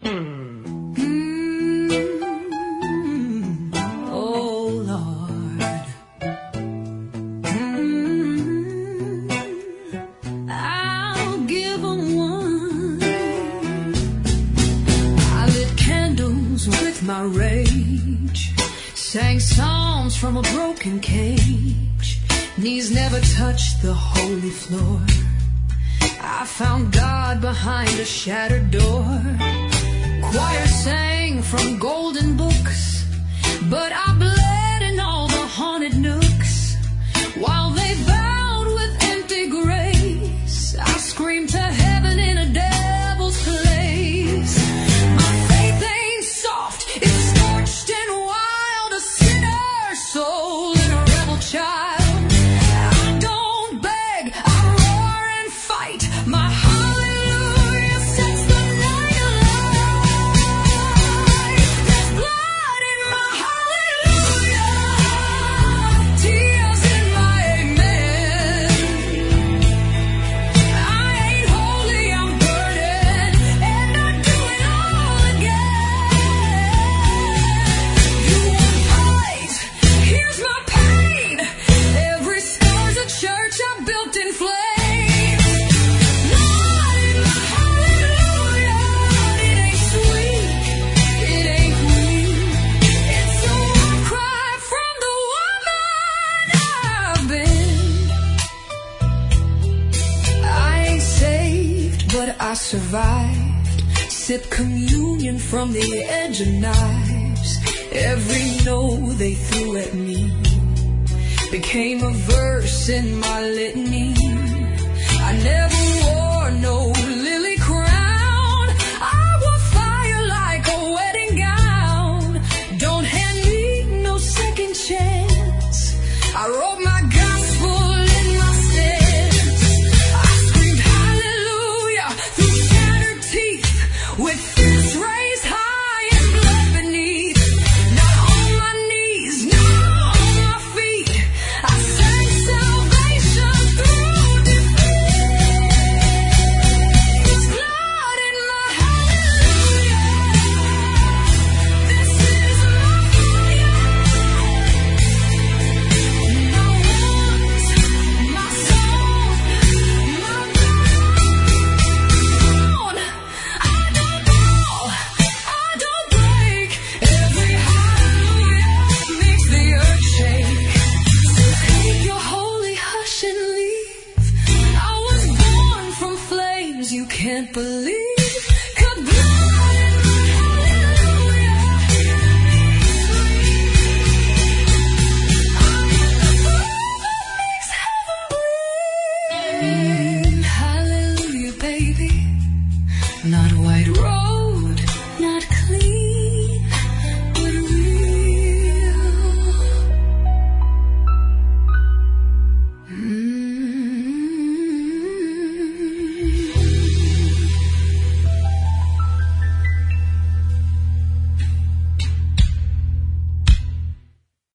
Oh Lord. I'll give 'em one. I lit candles with my rage, sang psalms from a broken cage. Knees never touched the holy floor. I found God behind a shattered door. Choir sang from golden books, but I bled in all the haunted nooks. While they bowed with empty grace, I screamed to heaven in a devil's place. My faith ain't soft, it's scorched and wild, a sinner's soul and a rebel child. I don't beg, I roar and fight. My hallelujah sets the night alight. There's blood in my hallelujah, tears in my amen. I ain't holy, I'm burning, and I do it all again. You want fight? Here's my pain. Every scar's a church I built in flames. Blood in my hallelujah. It ain't sweet, it ain't weak. It's a war cry from the woman I've been. I ain't saved, but I survived. Sip communion from the edge of knives. Every no they threw at me became a verse in my litany. I never wore no lily crown. I wore fire like a wedding gown. Don't hand me no second chance. I wrote my gospel in my stance. I screamed hallelujah through shattered teeth with fear